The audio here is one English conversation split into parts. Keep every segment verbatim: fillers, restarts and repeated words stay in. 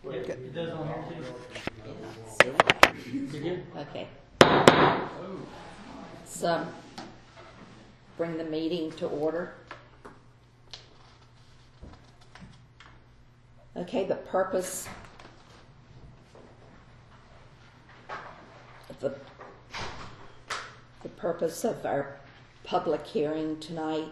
It, it does on here too. Yeah, see? You good? Okay. So, bring the meeting to order. Okay, the purpose the the purpose of our public hearing tonight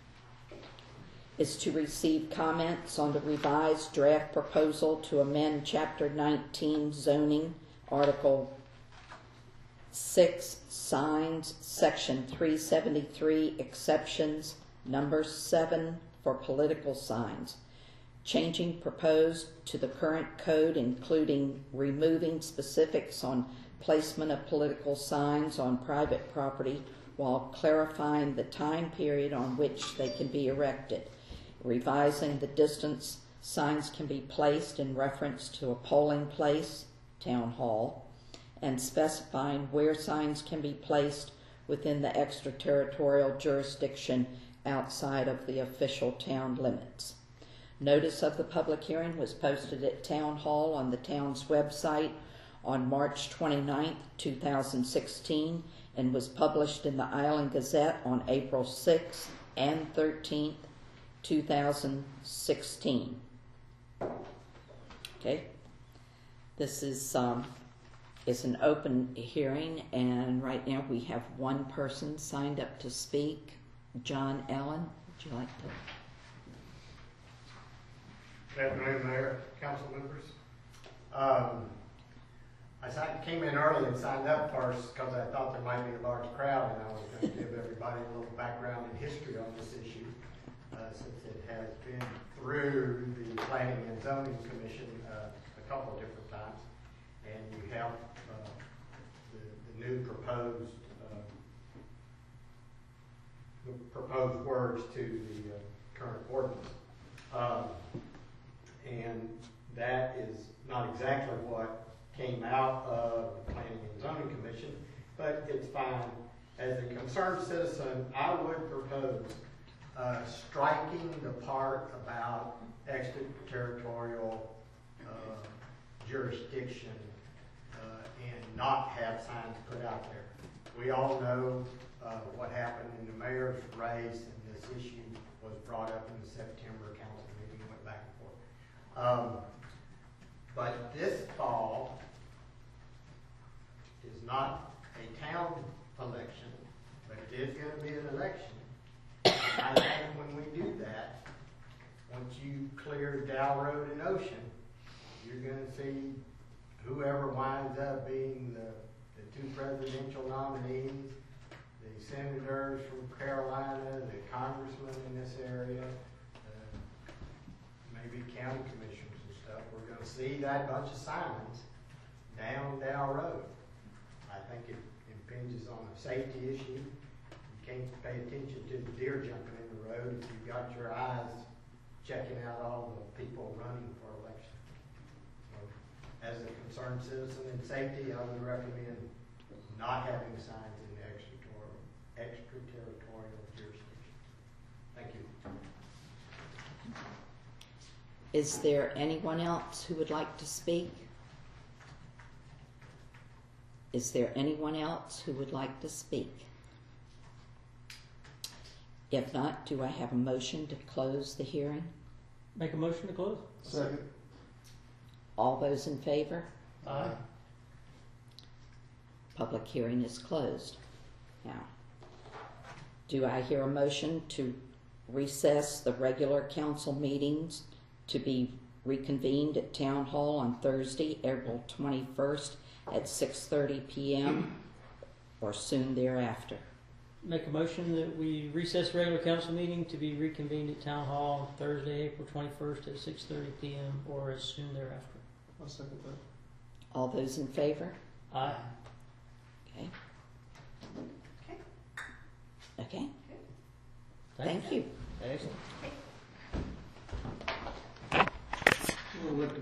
is to receive comments on the revised draft proposal to amend Chapter nineteen zoning, Article six, signs, Section three seventy-three, exceptions, number seven for political signs, changing proposed to the current code, including removing specifics on placement of political signs on private property while clarifying the time period on which they can be erected, revising the distance signs can be placed in reference to a polling place, town hall, and specifying where signs can be placed within the extraterritorial jurisdiction outside of the official town limits. Notice of the public hearing was posted at Town Hall on the town's website on March twenty-ninth, two thousand sixteen, and was published in the Island Gazette on April sixth and thirteenth, two thousand sixteen. Okay, this is um, is an open hearing, and right now we have one person signed up to speak. John Allen, would you like to? Good afternoon, Mayor, council members. Um, I signed, came in early and signed up first because I thought there might be a large crowd, and I was going to give everybody a little background and history on this issue, uh, since it has been through the Planning and Zoning Commission uh, a couple of different times, and you have uh, the, the new proposed uh, the proposed words to the uh, current ordinance. Um, and that is not exactly what came out of the Planning and Zoning Commission, but it's fine. As a concerned citizen, I would propose uh, striking the part about extraterritorial uh, jurisdiction uh, and not have signs put out there. We all know uh, what happened in the mayor's race, and this issue was brought up in the September council meeting and went back and forth. Um, but this fall is not a town election, but it is going to be an election. And I think when we do that, once you clear Dow Road and Ocean, you're going to see whoever winds up being the, the two presidential nominees, the senators from Carolina, the congressmen in this area, uh, maybe county commissioners and stuff. We're going to see that bunch of signs down Dow Road. I think it impinges on a safety issue. You can't pay attention to the deer jumping in the road if you've got your eyes checking out all the people running for election. So, as a concerned citizen in safety, I would recommend not having signs in the extraterritorial, extraterritorial jurisdiction. Thank you. Is there anyone else who would like to speak? Is there anyone else who would like to speak? If not, do I have a motion to close the hearing? Make a motion to close? Second. All those in favor? Aye. Public hearing is closed. Now, do I hear a motion to recess the regular council meetings to be reconvened at Town Hall on Thursday, April twenty-first at six thirty p m or soon thereafter? Make a motion that we recess regular council meeting to be reconvened at Town Hall on Thursday, April twenty-first at six thirty p m or as soon thereafter. I'll second that. All those in favor? Aye. Okay. Okay. Okay. Thank you. Excellent. We'll look at